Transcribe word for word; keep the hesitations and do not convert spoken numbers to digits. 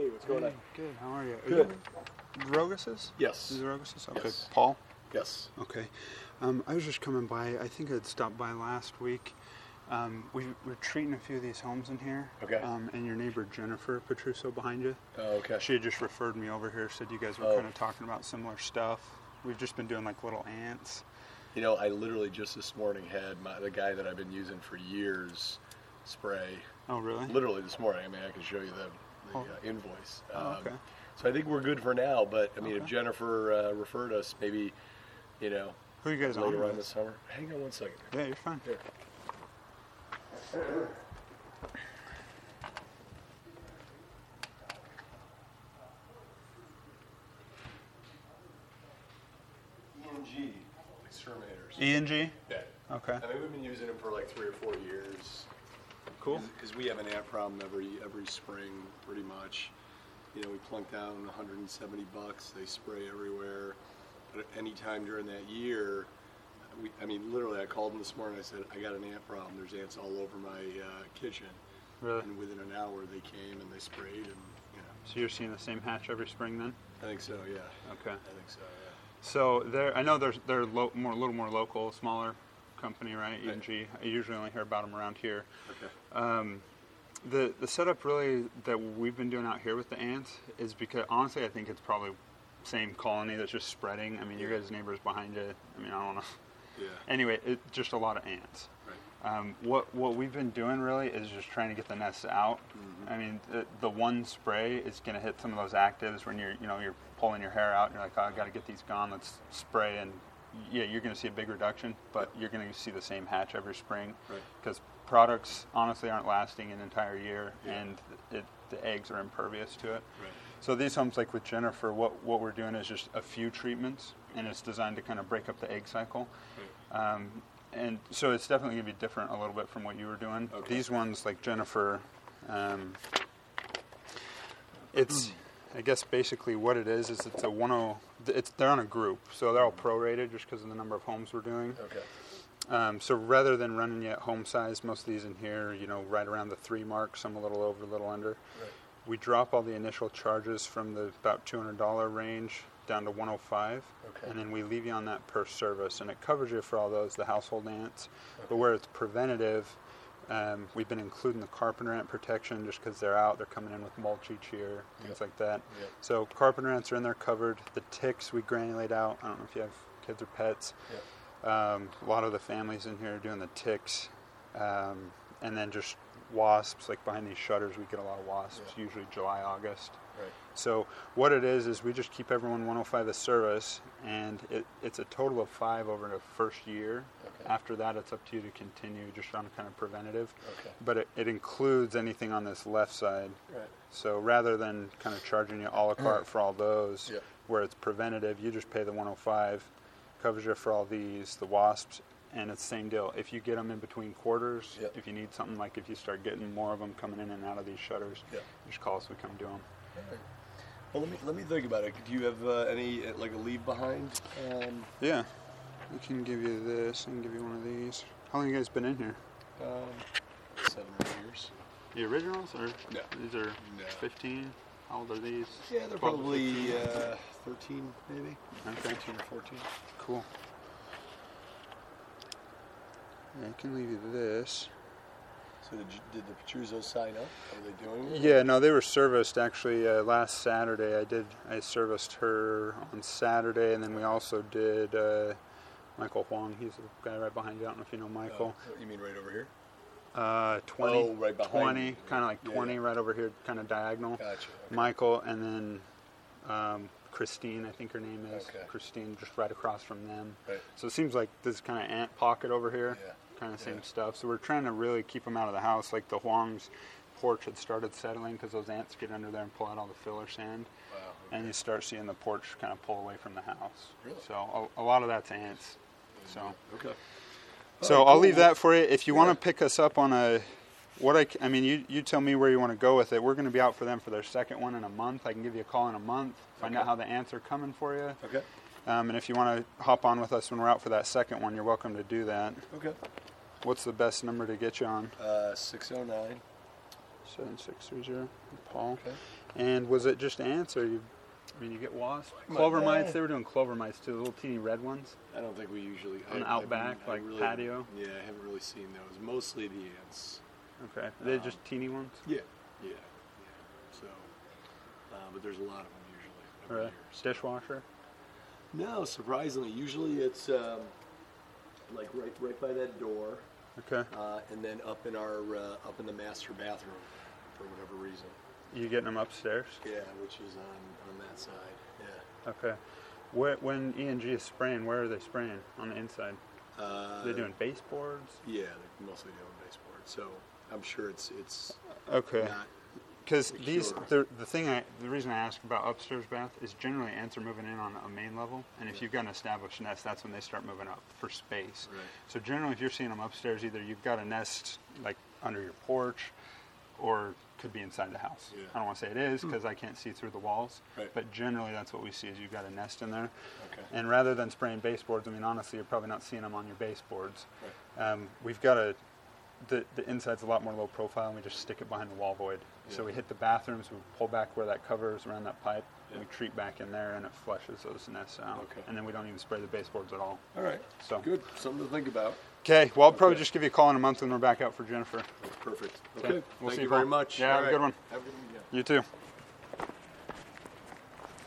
what's going on? Good. How are you? Good. Are you Roguses? Yes. Is it Roguses? Okay. Yes. Paul? Yes. Okay. Um, I was just coming by. I think I'd stopped by last week. Um, we, we're treating a few of these homes in here. Okay. Um, and your neighbor Jennifer Petruso behind you. Oh, okay. She had just referred me over here, said you guys were Oh. kind of talking about similar stuff. We've just been doing like little ants. You know, I literally just this morning had my, the guy that I've been using for years spray. Oh, really? Literally this morning. I mean, I can show you the, the Oh. uh, invoice. Oh, okay. So I think we're good for now. But I mean, if Okay. Jennifer uh, referred us, maybe, you know, Who are you guys on later on with? this summer. Hang on one second. Yeah, you're fine. Here. E and G exterminators. E and G? Yeah. Okay. I mean, we've been using them for like three or four years. Cool. Because we have an ant problem every every spring, pretty much. You know, we plunk down one hundred seventy bucks. They spray everywhere. But any time during that year, we, I mean, literally, I called them this morning. I said, I got an ant problem. There's ants all over my uh, kitchen. Really? And within an hour, they came and they sprayed, and you know. So you're seeing the same hatch every spring then? I think so. Yeah. Okay. I think so. Yeah. So they're, I know they're they're lo- more a little more local, smaller company, right? E and Right. G. I usually only hear about them around here. Okay. Um, the the setup really that we've been doing out here with the ants is because honestly, I think it's probably same colony that's just spreading. I mean, your guys' neighbors behind you. I mean, I don't know. Yeah. Anyway, it, just a lot of ants. Right. Um, what what we've been doing really is just trying to get the nests out. Mhm. I mean, the, the one spray is going to hit some of those actives when you're you know you're pulling your hair out and you're like, oh, I got to get these gone. Let's spray, and yeah, you're going to see a big reduction, but you're going to see the same hatch every spring Right. because products honestly aren't lasting an entire year, Yeah. and it, the eggs are impervious to it. Right. So these homes, like with Jennifer, what what we're doing is just a few treatments, and it's designed to kind of break up the egg cycle. Right. Um, and so it's definitely going to be different a little bit from what you were doing. Okay. These ones, like Jennifer, um, it's, I guess basically what it is, is it's a one oh, it's, they're on a group, so they're all prorated just because of the number of homes we're doing. Okay. Um, so rather than running you at home size, most of these in here, you know, right around the three mark, some a little over, a little under. Right. We drop all the initial charges from the about two hundred dollars range down to one oh five, Okay. and then we leave you on that per service, and it covers you for all those, the household ants. But Okay. where it's preventative, um, we've been including the carpenter ant protection just because they're out, they're coming in with mulch each year, things Yep. like that. Yep. So carpenter ants are in there covered. The ticks we granulate out. I don't know if you have kids or pets. Yep. Um, a lot of the families in here are doing the ticks, um, and then just wasps. Like behind these shutters, we get a lot of wasps. Yeah. Usually July, August. Right. So what it is is we just keep everyone one oh five a service, and it, it's a total of five over the first year. Okay. After that, it's up to you to continue just on kind of preventative. Okay. But it, it includes anything on this left side. Right. So rather than kind of charging you a la carte for all those, Yep. where it's preventative, you just pay the one oh five, covers you for all these, the wasps, and it's the same deal. If you get them in between quarters, Yep. if you need something, like if you start getting more of them coming in and out of these shutters, Yep. just call us, we come do them. All right. Well, let me let me think about it. Do you have uh, any uh, like a leave behind? Um, Yeah, we can give you this and give you one of these. How long have you guys been in here? um, seven or eight years. The originals, or No. these are No. fifteen? How old are these? Yeah, they're twelve, probably fifteen? uh, thirteen, maybe. Okay. thirteen or fourteen. Cool. Yeah, I can leave you this. So did, you, did the Petruzos sign up? Are they doing it? Yeah, no, they were serviced actually uh, last Saturday. I did. I serviced her on Saturday, and then we also did uh, Michael Huang. He's the guy right behind you. I don't know if you know Michael. Oh, you mean right over here? Uh, twenty. Oh, right behind twenty, you. kind of like Yeah. twenty, right over here, kind of diagonal. Gotcha. Okay. Michael, and then um, Christine, I think her name is. Okay. Christine, just right across from them. Right. So it seems like this kind of ant pocket over here, Yeah. kind of same Yeah. stuff. So we're trying to really keep them out of the house. Like the Huang's porch had started settling because those ants get under there and pull out all the filler sand. Wow. And you start seeing the porch kind of pull away from the house. Really? So a, a lot of that's ants. So, Okay. so Oh, I'll cool. leave that for you. If you Yeah. want to pick us up on a, what I, c- I mean, you, you tell me where you want to go with it. We're going to be out for them for their second one in a month. I can give you a call in a month, find Okay. out how the ants are coming for you. Okay. Um, and if you want to hop on with us when we're out for that second one, you're welcome to do that. Okay. What's the best number to get you on? Uh, six oh nine, seven six three zero. Paul. Okay. And was it just ants, or you? I mean, you get wasps, My clover dad- mites. They were doing clover mites too, little teeny red ones. I don't think we usually On the I- I outback, haven't- I like really- patio? Yeah, I haven't really seen those. Mostly the ants. Okay. Are they Um, just teeny ones? Yeah, yeah, yeah. So, uh, but there's a lot of them usually every Right. year. So- Dishwasher. No, surprisingly, usually it's um, like right right by that door, Okay. uh, and then up in our uh, up in the master bathroom for whatever reason. You getting them upstairs? Yeah, which is on on that side. Yeah. Okay. Where, when E and G is spraying, where are they spraying? On the inside? Uh, Are they doing baseboards? Yeah, they're mostly doing baseboard. So I'm sure it's it's Okay. not. Because For these, sure. the, the thing I, the reason I ask about upstairs bath is generally ants are moving in on a main level, and if Yeah. you've got an established nest, that's when they start moving up for space. Right. So generally, if you're seeing them upstairs, either you've got a nest like under your porch, or could be inside the house. Yeah. I don't want to say it is because I can't see through the walls, Right. but generally that's what we see is you've got a nest in there. Okay. And rather than spraying baseboards, I mean honestly, you're probably not seeing them on your baseboards. Right. Um, we've got a the, the inside's a lot more low profile, and we just stick it behind the wall void. So Yeah. we hit the bathrooms, we pull back where that cover is around that pipe, and Yeah. we treat back in there, and it flushes those nests out. Okay. And then we don't even spray the baseboards at all. All right. So- Good. Something to think about. Okay, well I'll probably Okay. just give you a call in a month when we're back out for Jennifer. Perfect. Okay. Okay. We'll Thank see you you, very Paul. much. Yeah, All have a good right. one. Have a good weekend. You too.